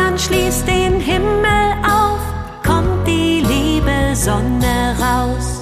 man schließt den Himmel auf, kommt die liebe Sonne raus.